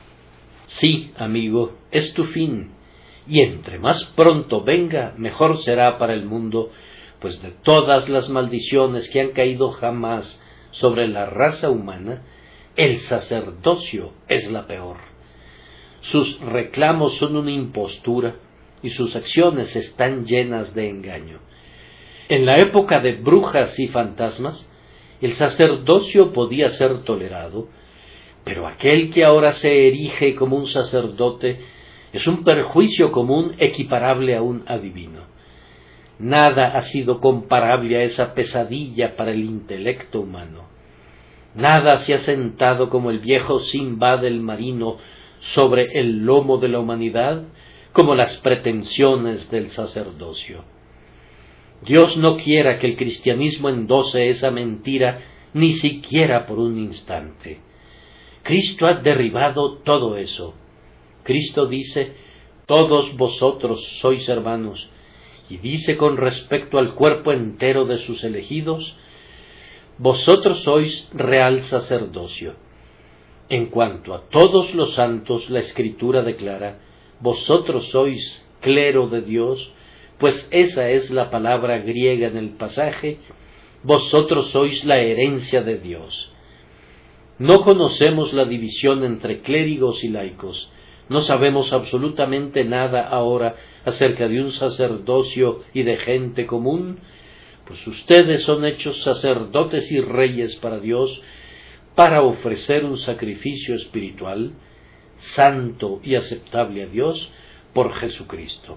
Sí, amigo, es tu fin, y entre más pronto venga, mejor será para el mundo, pues de todas las maldiciones que han caído jamás sobre la raza humana, el sacerdocio es la peor. Sus reclamos son una impostura, y sus acciones están llenas de engaño. En la época de brujas y fantasmas, el sacerdocio podía ser tolerado, pero aquel que ahora se erige como un sacerdote es un perjuicio común equiparable a un adivino. Nada ha sido comparable a esa pesadilla para el intelecto humano. Nada se ha sentado como el viejo Simbad el marino sobre el lomo de la humanidad como las pretensiones del sacerdocio. Dios no quiera que el cristianismo endose esa mentira ni siquiera por un instante. Cristo ha derribado todo eso. Cristo dice: todos vosotros sois hermanos, y dice con respecto al cuerpo entero de sus elegidos: vosotros sois real sacerdocio. En cuanto a todos los santos, la Escritura declara: vosotros sois clero de Dios, pues esa es la palabra griega en el pasaje, vosotros sois la herencia de Dios. No conocemos la división entre clérigos y laicos, no sabemos absolutamente nada ahora acerca de un sacerdocio y de gente común, pues ustedes son hechos sacerdotes y reyes para Dios, para ofrecer un sacrificio espiritual, santo y aceptable a Dios, por Jesucristo.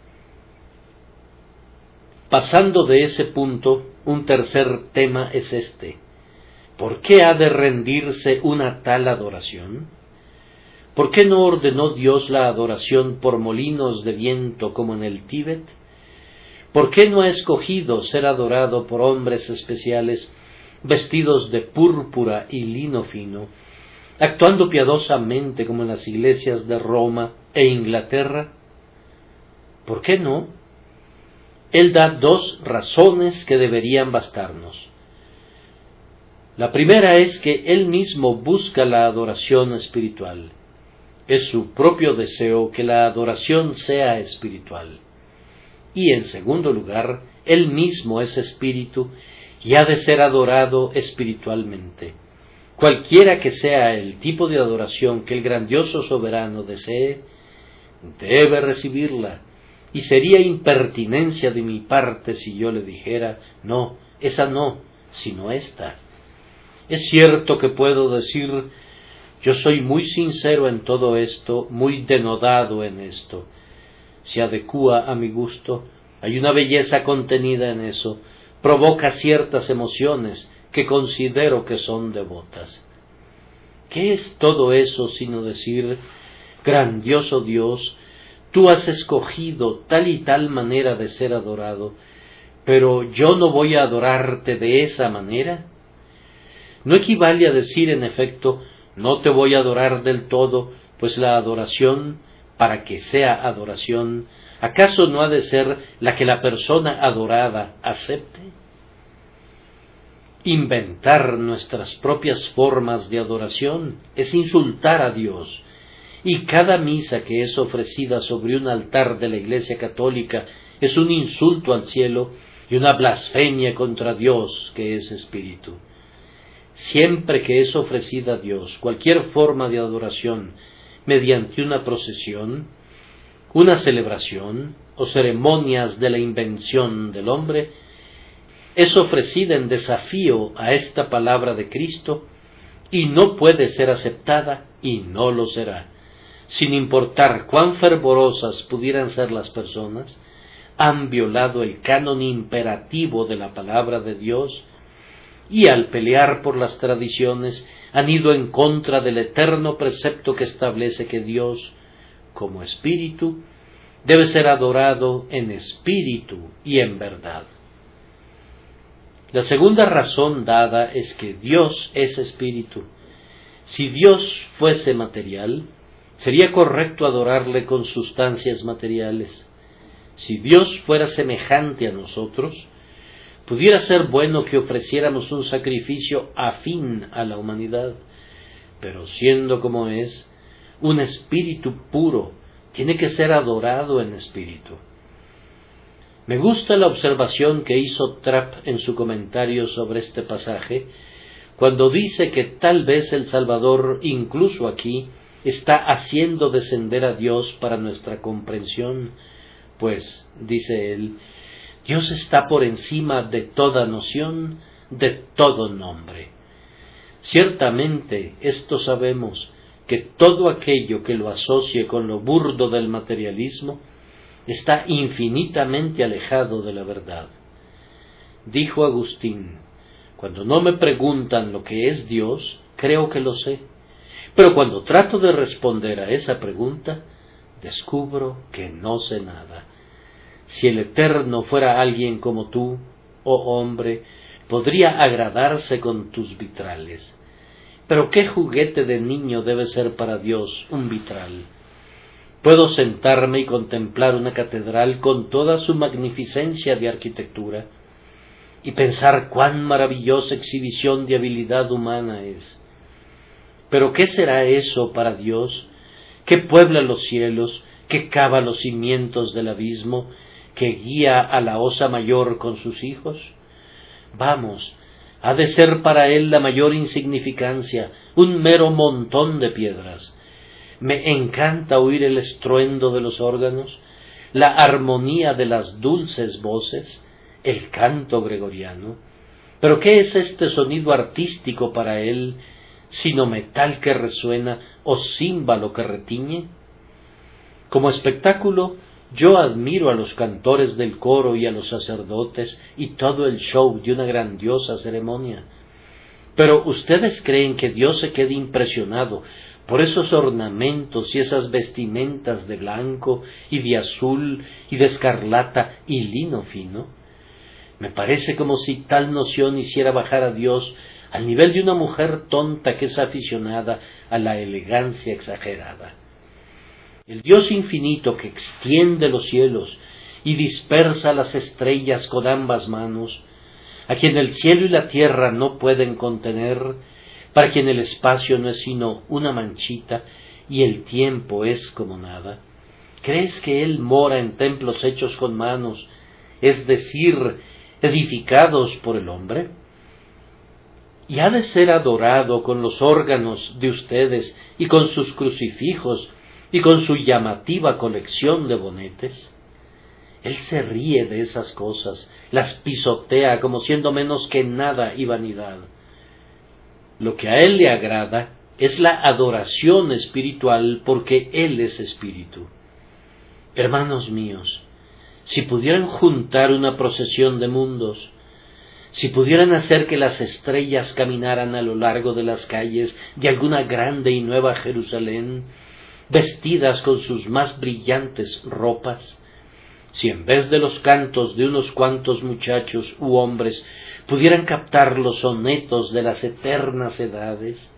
Pasando de ese punto, un tercer tema es este: ¿por qué ha de rendirse una tal adoración? ¿Por qué no ordenó Dios la adoración por molinos de viento como en el Tíbet? ¿Por qué no ha escogido ser adorado por hombres especiales vestidos de púrpura y lino fino, actuando piadosamente como en las iglesias de Roma e Inglaterra? ¿Por qué no? Él da dos razones que deberían bastarnos. La primera es que Él mismo busca la adoración espiritual. Es su propio deseo que la adoración sea espiritual. Y en segundo lugar, Él mismo es espíritu y ha de ser adorado espiritualmente. Cualquiera que sea el tipo de adoración que el grandioso soberano desee, debe recibirla. Y sería impertinencia de mi parte si yo le dijera: no, esa no, sino esta. Es cierto que puedo decir: yo soy muy sincero en todo esto, muy denodado en esto. Se adecúa a mi gusto, hay una belleza contenida en eso, provoca ciertas emociones que considero que son devotas. ¿Qué es todo eso sino decir: grandioso Dios, tú has escogido tal y tal manera de ser adorado, pero yo no voy a adorarte de esa manera? No equivale a decir, en efecto: no te voy a adorar del todo, pues la adoración, para que sea adoración, ¿acaso no ha de ser la que la persona adorada acepte? Inventar nuestras propias formas de adoración es insultar a Dios, y cada misa que es ofrecida sobre un altar de la Iglesia Católica es un insulto al cielo y una blasfemia contra Dios, que es espíritu. Siempre que es ofrecida a Dios cualquier forma de adoración mediante una procesión, una celebración o ceremonias de la invención del hombre, es ofrecida en desafío a esta palabra de Cristo y no puede ser aceptada y no lo será. Sin importar cuán fervorosas pudieran ser las personas, han violado el canon imperativo de la palabra de Dios y al pelear por las tradiciones han ido en contra del eterno precepto que establece que Dios, como espíritu, debe ser adorado en espíritu y en verdad. La segunda razón dada es que Dios es espíritu. Si Dios fuese material, sería correcto adorarle con sustancias materiales. Si Dios fuera semejante a nosotros, pudiera ser bueno que ofreciéramos un sacrificio afín a la humanidad, pero siendo como es, un espíritu puro tiene que ser adorado en espíritu. Me gusta la observación que hizo Trapp en su comentario sobre este pasaje, cuando dice que tal vez el Salvador, incluso aquí, está haciendo descender a Dios para nuestra comprensión, pues, dice él, Dios está por encima de toda noción, de todo nombre. Ciertamente, esto sabemos, que todo aquello que lo asocie con lo burdo del materialismo está infinitamente alejado de la verdad. Dijo Agustín: cuando no me preguntan lo que es Dios, creo que lo sé, pero cuando trato de responder a esa pregunta, descubro que no sé nada. Si el Eterno fuera alguien como tú, oh hombre, podría agradarse con tus vitrales. Pero ¿qué juguete de niño debe ser para Dios un vitral? Puedo sentarme y contemplar una catedral con toda su magnificencia de arquitectura y pensar cuán maravillosa exhibición de habilidad humana es. Pero ¿qué será eso para Dios, que puebla los cielos, que cava los cimientos del abismo, que guía a la osa mayor con sus hijos? Vamos, ha de ser para él la mayor insignificancia, un mero montón de piedras. Me encanta oír el estruendo de los órganos, la armonía de las dulces voces, el canto gregoriano. Pero ¿qué es este sonido artístico para él, sino metal que resuena o címbalo que retiñe? Como espectáculo, yo admiro a los cantores del coro y a los sacerdotes y todo el show de una grandiosa ceremonia. Pero ¿ustedes creen que Dios se quede impresionado por esos ornamentos y esas vestimentas de blanco y de azul y de escarlata y lino fino? Me parece como si tal noción hiciera bajar a Dios al nivel de una mujer tonta que es aficionada a la elegancia exagerada. El Dios infinito que extiende los cielos y dispersa las estrellas con ambas manos, a quien el cielo y la tierra no pueden contener, para quien el espacio no es sino una manchita y el tiempo es como nada. ¿Crees que Él mora en templos hechos con manos, es decir, edificados por el hombre? Y ha de ser adorado con los órganos de ustedes y con sus crucifijos y con su llamativa colección de bonetes. Él se ríe de esas cosas, las pisotea como siendo menos que nada y vanidad. Lo que a Él le agrada es la adoración espiritual, porque Él es espíritu. Hermanos míos, si pudieran juntar una procesión de mundos, si pudieran hacer que las estrellas caminaran a lo largo de las calles de alguna grande y nueva Jerusalén, vestidas con sus más brillantes ropas, si en vez de los cantos de unos cuantos muchachos u hombres pudieran captar los sonetos de las eternas edades,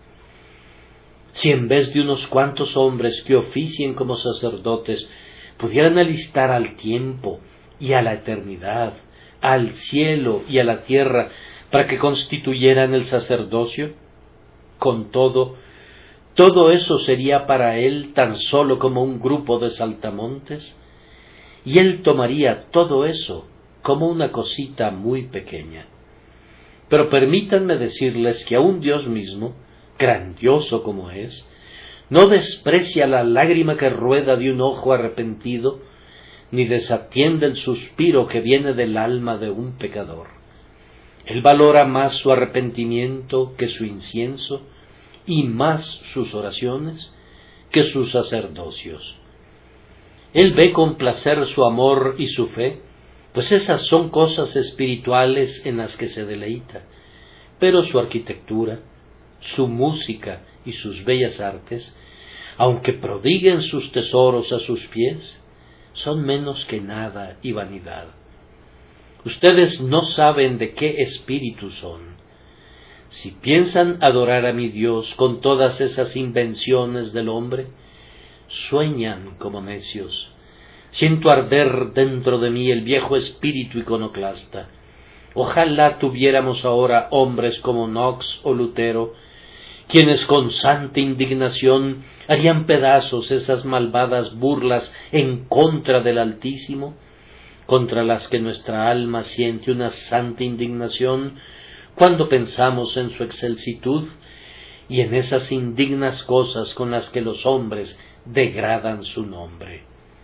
si en vez de unos cuantos hombres que oficien como sacerdotes pudieran alistar al tiempo y a la eternidad, al cielo y a la tierra, para que constituyeran el sacerdocio, con todo, todo eso sería para él tan solo como un grupo de saltamontes, y él tomaría todo eso como una cosita muy pequeña. Pero permítanme decirles que aun Dios mismo, grandioso como es, no desprecia la lágrima que rueda de un ojo arrepentido, ni desatiende el suspiro que viene del alma de un pecador. Él valora más su arrepentimiento que su incienso, y más sus oraciones que sus sacerdocios. Él ve con placer su amor y su fe, pues esas son cosas espirituales en las que se deleita, pero su arquitectura, su música y sus bellas artes, aunque prodiguen sus tesoros a sus pies, son menos que nada y vanidad. Ustedes no saben de qué espíritu son. Si piensan adorar a mi Dios con todas esas invenciones del hombre, sueñan como necios. Siento arder dentro de mí el viejo espíritu iconoclasta. Ojalá tuviéramos ahora hombres como Knox o Lutero, quienes con santa indignación harían pedazos esas malvadas burlas en contra del Altísimo, contra las que nuestra alma siente una santa indignación cuando pensamos en su excelsitud y en esas indignas cosas con las que los hombres degradan su nombre.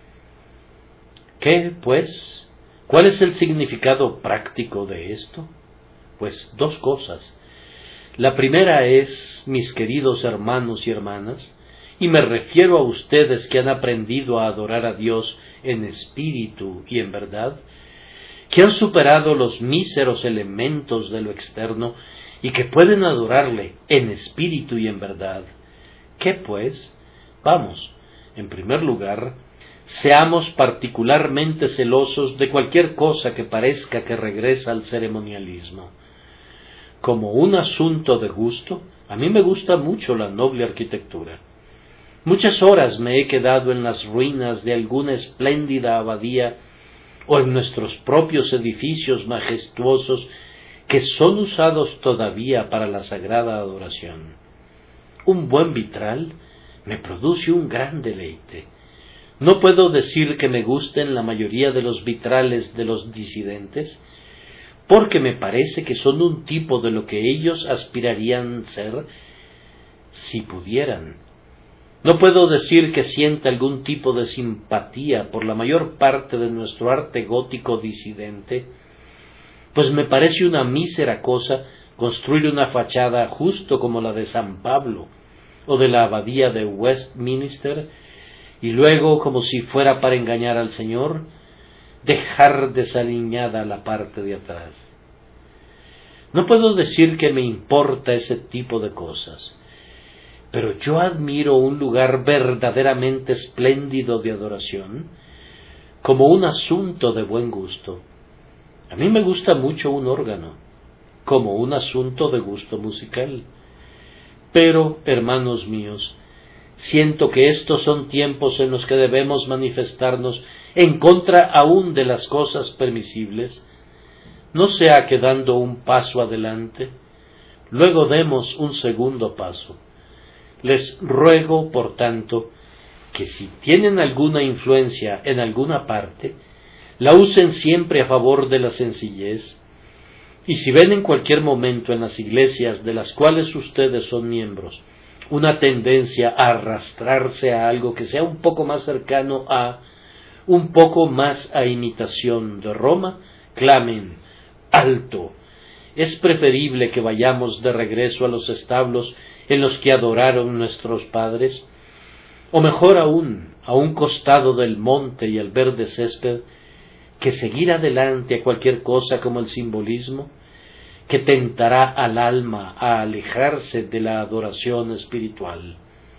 ¿Qué, pues? ¿Cuál es el significado práctico de esto? Pues dos cosas. La primera es, mis queridos hermanos y hermanas, y me refiero a ustedes que han aprendido a adorar a Dios en espíritu y en verdad, que han superado los míseros elementos de lo externo y que pueden adorarle en espíritu y en verdad. ¿Qué pues? Vamos, en primer lugar, seamos particularmente celosos de cualquier cosa que parezca que regresa al ceremonialismo. Como un asunto de gusto, a mí me gusta mucho la noble arquitectura. Muchas horas me he quedado en las ruinas de alguna espléndida abadía o en nuestros propios edificios majestuosos que son usados todavía para la sagrada adoración. Un buen vitral me produce un gran deleite. No puedo decir que me gusten la mayoría de los vitrales de los disidentes, porque me parece que son un tipo de lo que ellos aspirarían ser si pudieran. No puedo decir que sienta algún tipo de simpatía por la mayor parte de nuestro arte gótico disidente, pues me parece una mísera cosa construir una fachada justo como la de San Pablo o de la abadía de Westminster, y luego, como si fuera para engañar al Señor, dejar desaliñada la parte de atrás. No puedo decir que me importa ese tipo de cosas, pero yo admiro un lugar verdaderamente espléndido de adoración como un asunto de buen gusto. A mí me gusta mucho un órgano, como un asunto de gusto musical. Pero, hermanos míos, siento que estos son tiempos en los que debemos manifestarnos en contra aún de las cosas permisibles, no sea que dando un paso adelante, luego demos un segundo paso. Les ruego, por tanto, que si tienen alguna influencia en alguna parte, la usen siempre a favor de la sencillez, y si ven en cualquier momento en las iglesias de las cuales ustedes son miembros una tendencia a arrastrarse a algo que sea un poco más cercano a, un poco más a imitación de Roma, clamen, ¡alto! Es preferible que vayamos de regreso a los establos en los que adoraron nuestros padres, o mejor aún, a un costado del monte y el verde césped, que seguir adelante a cualquier cosa como el simbolismo, que tentará al alma a alejarse de la adoración espiritual.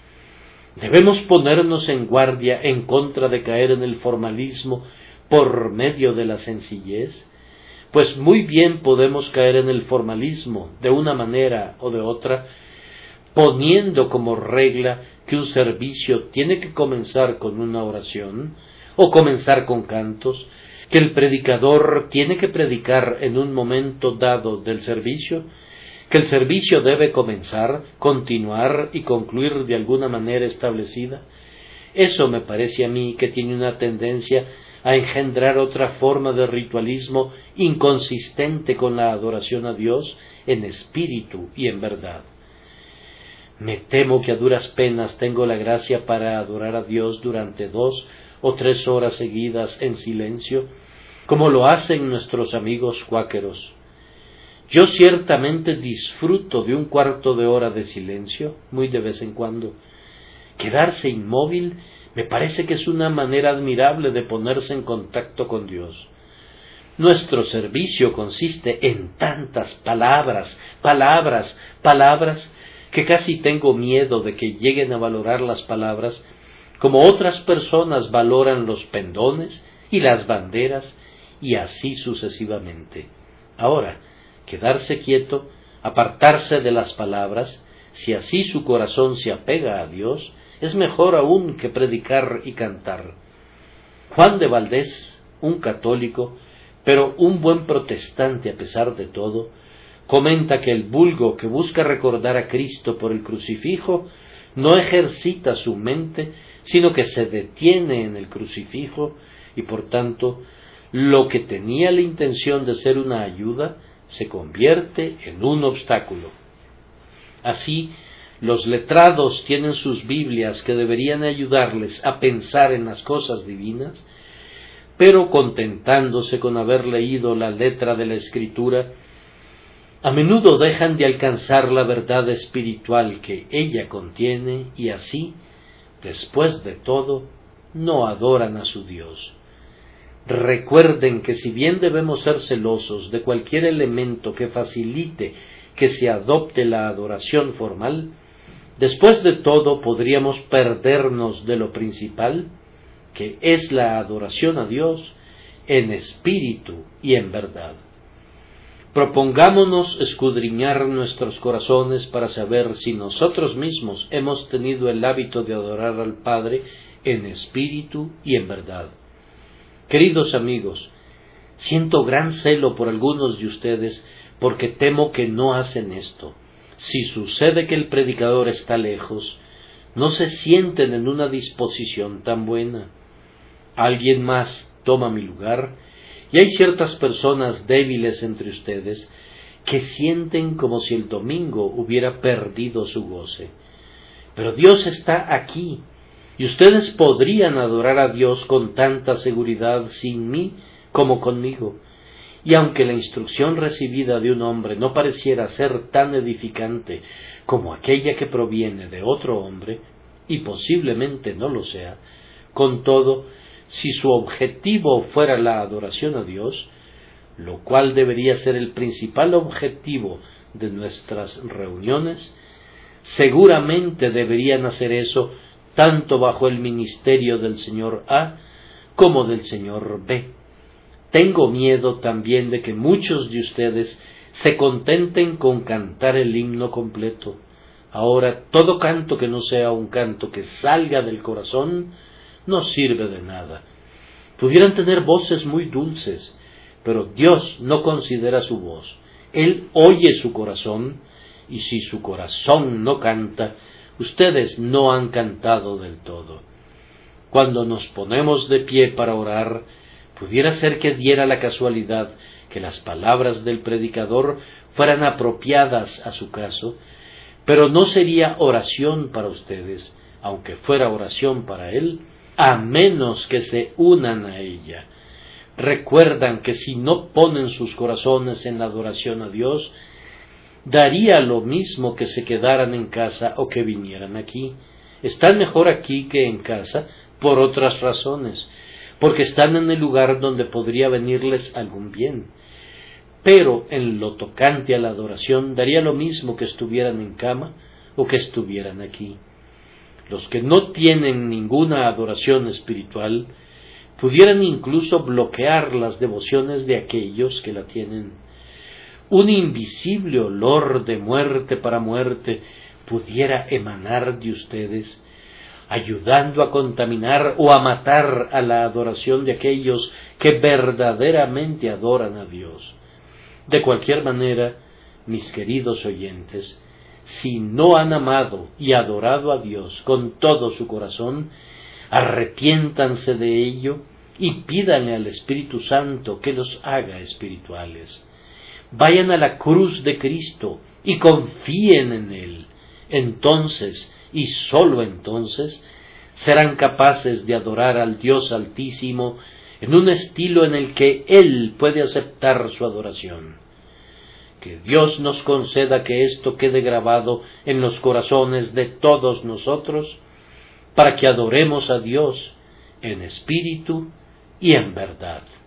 Debemos ponernos en guardia en contra de caer en el formalismo por medio de la sencillez, pues muy bien podemos caer en el formalismo de una manera o de otra, poniendo como regla que un servicio tiene que comenzar con una oración o comenzar con cantos, que el predicador tiene que predicar en un momento dado del servicio, que el servicio debe comenzar, continuar y concluir de alguna manera establecida. Eso me parece a mí que tiene una tendencia a engendrar otra forma de ritualismo inconsistente con la adoración a Dios en espíritu y en verdad. Me temo que a duras penas tengo la gracia para adorar a Dios durante dos o tres horas seguidas en silencio, como lo hacen nuestros amigos cuáqueros. Yo ciertamente disfruto de un cuarto de hora de silencio, muy de vez en cuando. Quedarse inmóvil me parece que es una manera admirable de ponerse en contacto con Dios. Nuestro servicio consiste en tantas palabras, palabras, palabras, que casi tengo miedo de que lleguen a valorar las palabras como otras personas valoran los pendones y las banderas, y así sucesivamente. Ahora, quedarse quieto, apartarse de las palabras, si así su corazón se apega a Dios, es mejor aún que predicar y cantar. Juan de Valdés, un católico, pero un buen protestante a pesar de todo, comenta que el vulgo que busca recordar a Cristo por el crucifijo no ejercita su mente, sino que se detiene en el crucifijo y por tanto lo que tenía la intención de ser una ayuda se convierte en un obstáculo. Así, los letrados tienen sus Biblias que deberían ayudarles a pensar en las cosas divinas, pero contentándose con haber leído la letra de la Escritura, a menudo dejan de alcanzar la verdad espiritual que ella contiene y así, después de todo, no adoran a su Dios. Recuerden que si bien debemos ser celosos de cualquier elemento que facilite que se adopte la adoración formal, después de todo podríamos perdernos de lo principal, que es la adoración a Dios en espíritu y en verdad. Propongámonos escudriñar nuestros corazones para saber si nosotros mismos hemos tenido el hábito de adorar al Padre en espíritu y en verdad. Queridos amigos, siento gran celo por algunos de ustedes porque temo que no hacen esto. Si sucede que el predicador está lejos, no se sienten en una disposición tan buena. Alguien más toma mi lugar, y hay ciertas personas débiles entre ustedes que sienten como si el domingo hubiera perdido su goce. Pero Dios está aquí, y ustedes podrían adorar a Dios con tanta seguridad sin mí como conmigo. Y aunque la instrucción recibida de un hombre no pareciera ser tan edificante como aquella que proviene de otro hombre, y posiblemente no lo sea, con todo, si su objetivo fuera la adoración a Dios, lo cual debería ser el principal objetivo de nuestras reuniones, seguramente deberían hacer eso tanto bajo el ministerio del señor A como del señor B. Tengo miedo también de que muchos de ustedes se contenten con cantar el himno completo. Ahora, todo canto que no sea un canto que salga del corazón no sirve de nada. Pudieran tener voces muy dulces, pero Dios no considera su voz. Él oye su corazón, y si su corazón no canta, ustedes no han cantado del todo. Cuando nos ponemos de pie para orar, pudiera ser que diera la casualidad que las palabras del predicador fueran apropiadas a su caso, pero no sería oración para ustedes, aunque fuera oración para él, a menos que se unan a ella. Recuerdan que si no ponen sus corazones en la adoración a Dios, daría lo mismo que se quedaran en casa o que vinieran aquí. Están mejor aquí que en casa por otras razones, porque están en el lugar donde podría venirles algún bien. Pero en lo tocante a la adoración, daría lo mismo que estuvieran en cama o que estuvieran aquí. Los que no tienen ninguna adoración espiritual pudieran incluso bloquear las devociones de aquellos que la tienen. Un invisible olor de muerte para muerte pudiera emanar de ustedes, ayudando a contaminar o a matar a la adoración de aquellos que verdaderamente adoran a Dios. De cualquier manera, mis queridos oyentes, si no han amado y adorado a Dios con todo su corazón, arrepiéntanse de ello y pídanle al Espíritu Santo que los haga espirituales. Vayan a la cruz de Cristo y confíen en Él. Entonces, y sólo entonces, serán capaces de adorar al Dios Altísimo en un estilo en el que Él puede aceptar su adoración. Que Dios nos conceda que esto quede grabado en los corazones de todos nosotros, para que adoremos a Dios en espíritu y en verdad.